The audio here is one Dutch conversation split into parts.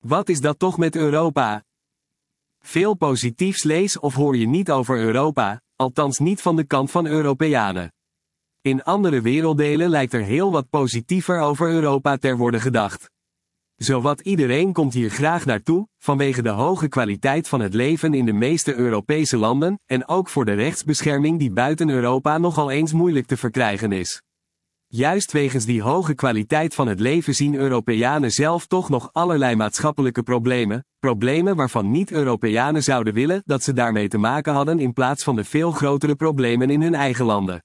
Wat is dat toch met Europa? Veel positiefs lees of hoor je niet over Europa, althans niet van de kant van Europeanen. In andere werelddelen lijkt er heel wat positiever over Europa ter worden gedacht. Zowat iedereen komt hier graag naartoe, vanwege de hoge kwaliteit van het leven in de meeste Europese landen, en ook voor de rechtsbescherming die buiten Europa nogal eens moeilijk te verkrijgen is. Juist wegens die hoge kwaliteit van het leven zien Europeanen zelf toch nog allerlei maatschappelijke problemen waarvan niet-Europeanen zouden willen dat ze daarmee te maken hadden in plaats van de veel grotere problemen in hun eigen landen.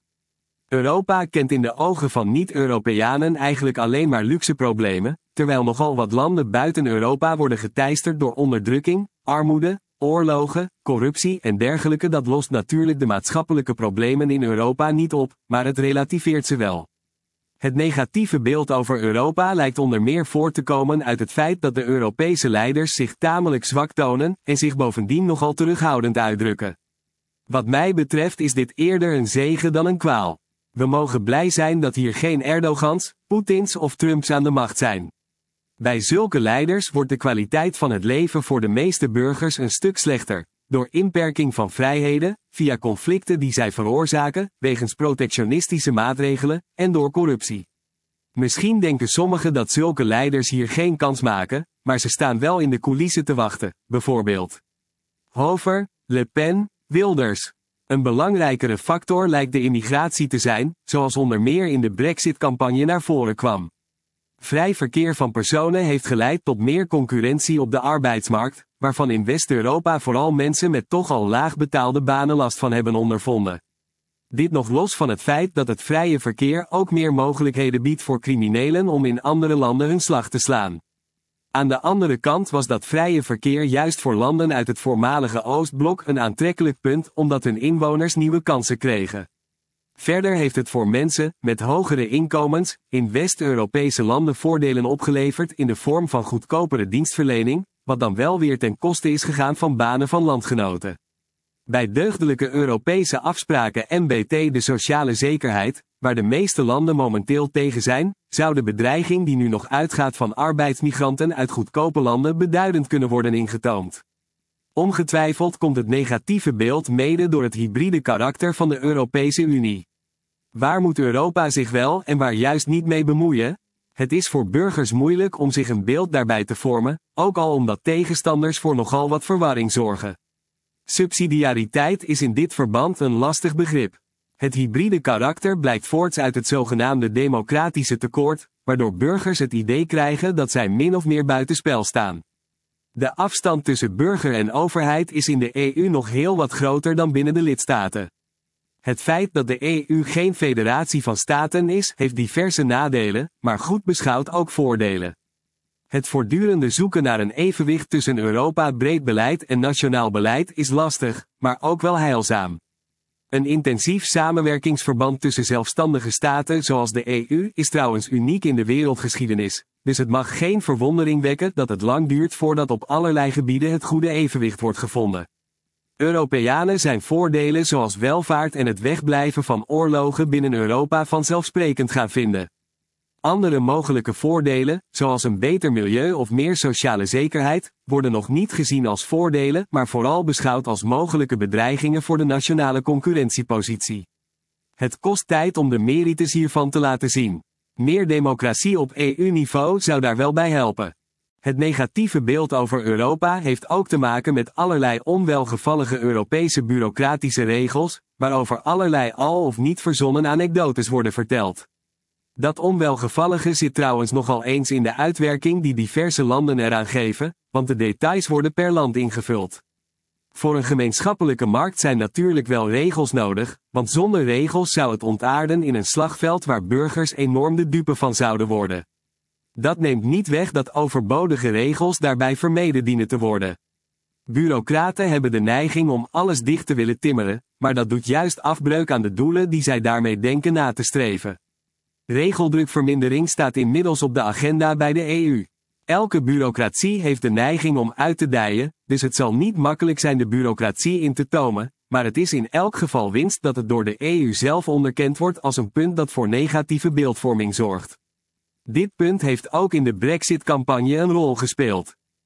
Europa kent in de ogen van niet-Europeanen eigenlijk alleen maar luxe problemen, terwijl nogal wat landen buiten Europa worden geteisterd door onderdrukking, armoede, oorlogen, corruptie en dergelijke. Dat lost natuurlijk de maatschappelijke problemen in Europa niet op, maar het relativeert ze wel. Het negatieve beeld over Europa lijkt onder meer voort te komen uit het feit dat de Europese leiders zich tamelijk zwak tonen en zich bovendien nogal terughoudend uitdrukken. Wat mij betreft is dit eerder een zegen dan een kwaal. We mogen blij zijn dat hier geen Erdogans, Poetins of Trumps aan de macht zijn. Bij zulke leiders wordt de kwaliteit van het leven voor de meeste burgers een stuk slechter, door inperking van vrijheden, via conflicten die zij veroorzaken, wegens protectionistische maatregelen, en door corruptie. Misschien denken sommigen dat zulke leiders hier geen kans maken, maar ze staan wel in de coulissen te wachten, bijvoorbeeld Hover, Le Pen, Wilders. Een belangrijkere factor lijkt de immigratie te zijn, zoals onder meer in de Brexit-campagne naar voren kwam. Vrij verkeer van personen heeft geleid tot meer concurrentie op de arbeidsmarkt, waarvan in West-Europa vooral mensen met toch al laag betaalde banen last van hebben ondervonden. Dit nog los van het feit dat het vrije verkeer ook meer mogelijkheden biedt voor criminelen om in andere landen hun slag te slaan. Aan de andere kant was dat vrije verkeer juist voor landen uit het voormalige Oostblok een aantrekkelijk punt omdat hun inwoners nieuwe kansen kregen. Verder heeft het voor mensen met hogere inkomens in West-Europese landen voordelen opgeleverd in de vorm van goedkopere dienstverlening, wat dan wel weer ten koste is gegaan van banen van landgenoten. Bij deugdelijke Europese afspraken MBT de sociale zekerheid, waar de meeste landen momenteel tegen zijn, zou de bedreiging die nu nog uitgaat van arbeidsmigranten uit goedkope landen beduidend kunnen worden ingetoomd. Ongetwijfeld komt het negatieve beeld mede door het hybride karakter van de Europese Unie. Waar moet Europa zich wel en waar juist niet mee bemoeien? Het is voor burgers moeilijk om zich een beeld daarbij te vormen, ook al omdat tegenstanders voor nogal wat verwarring zorgen. Subsidiariteit is in dit verband een lastig begrip. Het hybride karakter blijkt voorts uit het zogenaamde democratische tekort, waardoor burgers het idee krijgen dat zij min of meer buitenspel staan. De afstand tussen burger en overheid is in de EU nog heel wat groter dan binnen de lidstaten. Het feit dat de EU geen federatie van staten is, heeft diverse nadelen, maar goed beschouwd ook voordelen. Het voortdurende zoeken naar een evenwicht tussen Europa-breed beleid en nationaal beleid is lastig, maar ook wel heilzaam. Een intensief samenwerkingsverband tussen zelfstandige staten zoals de EU is trouwens uniek in de wereldgeschiedenis, dus het mag geen verwondering wekken dat het lang duurt voordat op allerlei gebieden het goede evenwicht wordt gevonden. Europeanen zijn voordelen zoals welvaart en het wegblijven van oorlogen binnen Europa vanzelfsprekend gaan vinden. Andere mogelijke voordelen, zoals een beter milieu of meer sociale zekerheid, worden nog niet gezien als voordelen, maar vooral beschouwd als mogelijke bedreigingen voor de nationale concurrentiepositie. Het kost tijd om de merites hiervan te laten zien. Meer democratie op EU-niveau zou daar wel bij helpen. Het negatieve beeld over Europa heeft ook te maken met allerlei onwelgevallige Europese bureaucratische regels, waarover allerlei al of niet verzonnen anekdotes worden verteld. Dat onwelgevallige zit trouwens nogal eens in de uitwerking die diverse landen eraan geven, want de details worden per land ingevuld. Voor een gemeenschappelijke markt zijn natuurlijk wel regels nodig, want zonder regels zou het ontaarden in een slagveld waar burgers enorm de dupe van zouden worden. Dat neemt niet weg dat overbodige regels daarbij vermeden dienen te worden. Bureaucraten hebben de neiging om alles dicht te willen timmeren, maar dat doet juist afbreuk aan de doelen die zij daarmee denken na te streven. Regeldrukvermindering staat inmiddels op de agenda bij de EU. Elke bureaucratie heeft de neiging om uit te dijen, dus het zal niet makkelijk zijn de bureaucratie in te tomen, maar het is in elk geval winst dat het door de EU zelf onderkend wordt als een punt dat voor negatieve beeldvorming zorgt. Dit punt heeft ook in de Brexit-campagne een rol gespeeld.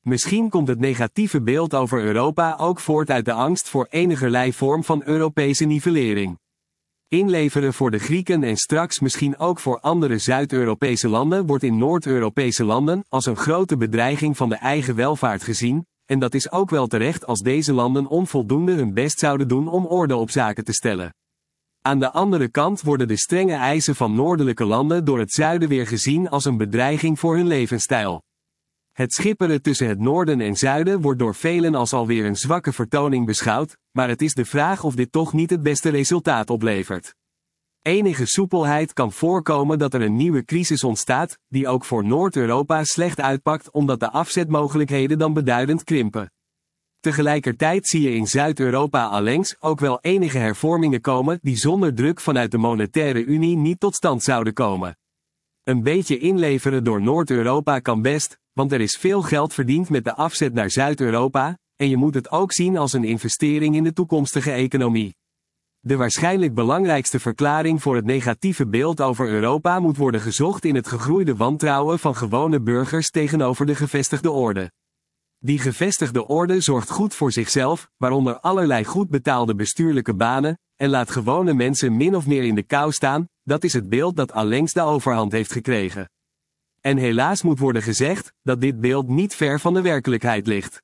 Misschien komt het negatieve beeld over Europa ook voort uit de angst voor enigerlei vorm van Europese nivellering. Inleveren voor de Grieken en straks misschien ook voor andere Zuid-Europese landen wordt in Noord-Europese landen als een grote bedreiging van de eigen welvaart gezien, en dat is ook wel terecht als deze landen onvoldoende hun best zouden doen om orde op zaken te stellen. Aan de andere kant worden de strenge eisen van noordelijke landen door het zuiden weer gezien als een bedreiging voor hun levensstijl. Het schipperen tussen het noorden en zuiden wordt door velen als alweer een zwakke vertoning beschouwd, maar het is de vraag of dit toch niet het beste resultaat oplevert. Enige soepelheid kan voorkomen dat er een nieuwe crisis ontstaat, die ook voor Noord-Europa slecht uitpakt omdat de afzetmogelijkheden dan beduidend krimpen. Tegelijkertijd zie je in Zuid-Europa allengs ook wel enige hervormingen komen die zonder druk vanuit de monetaire unie niet tot stand zouden komen. Een beetje inleveren door Noord-Europa kan best, want er is veel geld verdiend met de afzet naar Zuid-Europa, en je moet het ook zien als een investering in de toekomstige economie. De waarschijnlijk belangrijkste verklaring voor het negatieve beeld over Europa moet worden gezocht in het gegroeide wantrouwen van gewone burgers tegenover de gevestigde orde. Die gevestigde orde zorgt goed voor zichzelf, waaronder allerlei goed betaalde bestuurlijke banen, en laat gewone mensen min of meer in de kou staan, dat is het beeld dat allengs de overhand heeft gekregen. En helaas moet worden gezegd, dat dit beeld niet ver van de werkelijkheid ligt.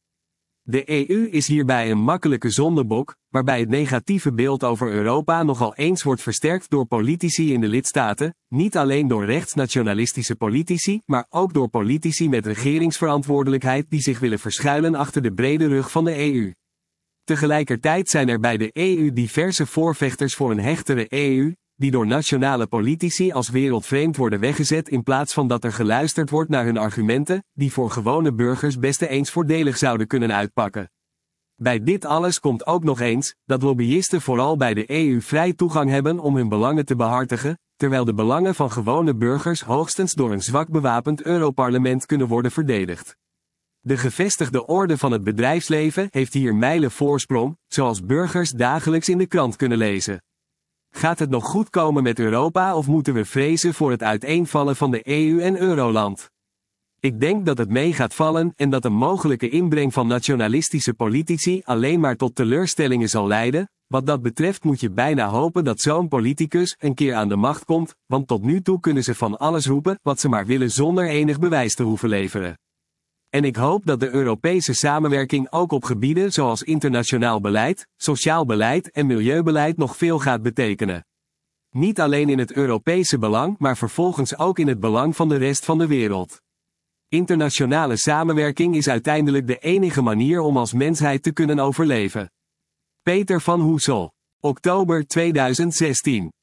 De EU is hierbij een makkelijke zondebok, waarbij het negatieve beeld over Europa nogal eens wordt versterkt door politici in de lidstaten, niet alleen door rechtsnationalistische politici, maar ook door politici met regeringsverantwoordelijkheid die zich willen verschuilen achter de brede rug van de EU. Tegelijkertijd zijn er bij de EU diverse voorvechters voor een hechtere EU, die door nationale politici als wereldvreemd worden weggezet in plaats van dat er geluisterd wordt naar hun argumenten, die voor gewone burgers best eens voordelig zouden kunnen uitpakken. Bij dit alles komt ook nog eens, dat lobbyisten vooral bij de EU vrij toegang hebben om hun belangen te behartigen, terwijl de belangen van gewone burgers hoogstens door een zwak bewapend Europarlement kunnen worden verdedigd. De gevestigde orde van het bedrijfsleven heeft hier mijlen voorsprong, zoals burgers dagelijks in de krant kunnen lezen. Gaat het nog goed komen met Europa of moeten we vrezen voor het uiteenvallen van de EU en Euroland? Ik denk dat het mee gaat vallen en dat een mogelijke inbreng van nationalistische politici alleen maar tot teleurstellingen zal leiden. Wat dat betreft moet je bijna hopen dat zo'n politicus een keer aan de macht komt, want tot nu toe kunnen ze van alles roepen wat ze maar willen zonder enig bewijs te hoeven leveren. En ik hoop dat de Europese samenwerking ook op gebieden zoals internationaal beleid, sociaal beleid en milieubeleid nog veel gaat betekenen. Niet alleen in het Europese belang, maar vervolgens ook in het belang van de rest van de wereld. Internationale samenwerking is uiteindelijk de enige manier om als mensheid te kunnen overleven. Peter van Hoesel. Oktober 2016.